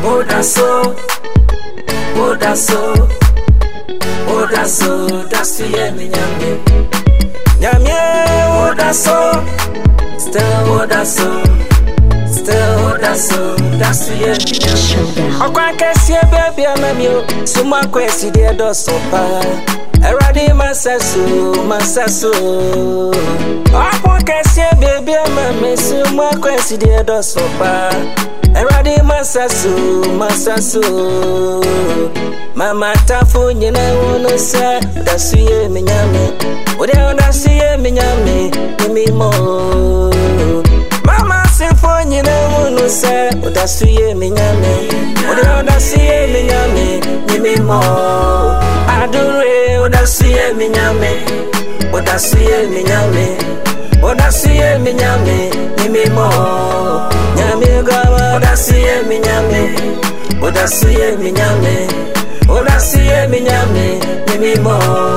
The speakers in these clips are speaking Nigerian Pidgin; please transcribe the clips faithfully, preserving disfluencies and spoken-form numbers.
Oh, that's so. Oh, that's so. Oh, that's so. That's the end, Nyame. Nyame, oh, that's so. Still, oh, that's so. Still, oh, that's so. That's the end, Nyame. I can't see a baby, I'm a mute. So my question, dear, does so bad. Eradi masasu, masasu. I can't see a baby, I'm a miss. So my question, dear, does so bad. Eradi masasu, masasu. Mama tafu nyina wono sa dasuye minyame. Ode odasuye minyame nimi mo. Mama sefo nyina wono sa dasuye minyame. Ode odasuye minyame nimi mo. Adure odasuye minyame. Odasuye minyame. Odasuye minyame nimi mo. Nyame gawa odasuye minyame. Odasuye minyame. Odasuye minyame nimi mo.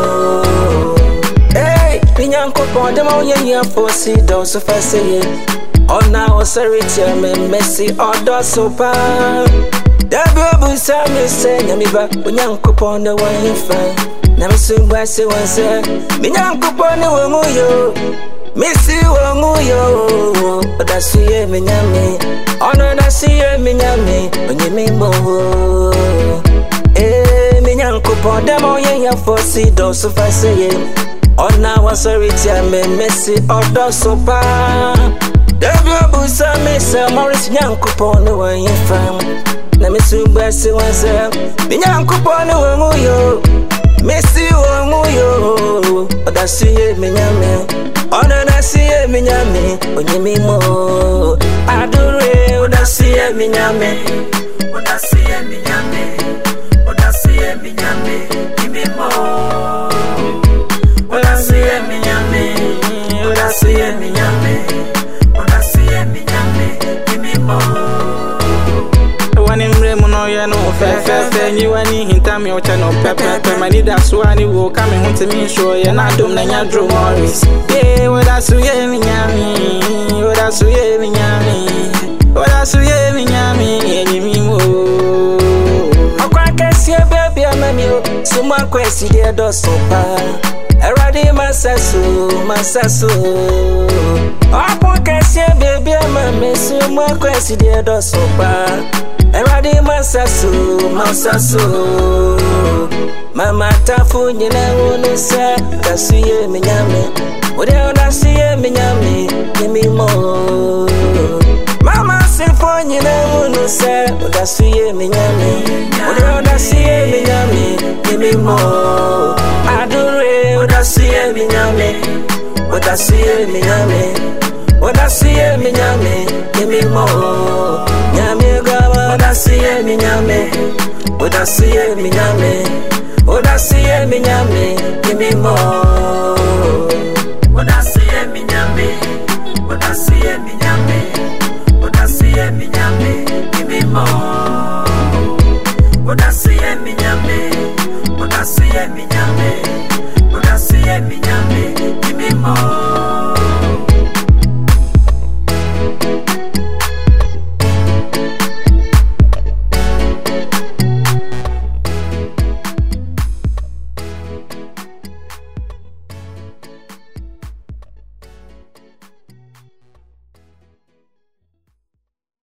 Hey, minyanko ponde ma onye nya fosi do so faseye. Ona osariti me mesi odo so pa. Dabi obusa me se nyami ba onyanko ponde wa hifa. Na me so gba se won se minyanko ponde wo mu yo. Missy wongu yo. Odasuye minyame. Ona odasuye minyame onye mo. Eh, minyanko ponde mo ye ya fosi do so faseye. Ona wasariti me mesi odo so pa. Debi obusa me se Morris nyanko ponde wa yefam. Na me su bese wanse minyanko ponde wongu yo. Missy wongu yo. Odasuye minyame. Ona odasuye minyame onye mo. Adure odasuye minyame. Odasuye minyame. Odasuye minyame nimi mo. Odasuye minyame. Odasuye minyame. Odasuye minyame nimi mo. Wani mremu no ye no fe fe fe nyi wani hinta me ocha no pe pe pe mani da so ani wo ka me hunte mi sho ye na dom na nya dro Morris. Yeah, odasuye minyame. Odasuye minyame. Odasuye minyame nimi mo. Baby, I'm a mute. So my question, dear, does so bad. Eradi masasu, masasu. I can't see a baby, I'm a miss. So my question, dear, does so bad. Eradi masasu, masasu. Mama tafu nyina wono sa dasuye minyame. Ode odasuye minyame nimi mo. Mama sefo nyina wono sa dasuye minyame. Ode odasuye minyame nimi mo. Adure odasuye minyame. Odasuye minyame. Odasuye minyame nimi mo. Nyame gawa odasuye minyame. Odasuye minyame. Odasuye minyame nimi mo. Odasuye minyame. Odasuye minyame. Odasuye minyame.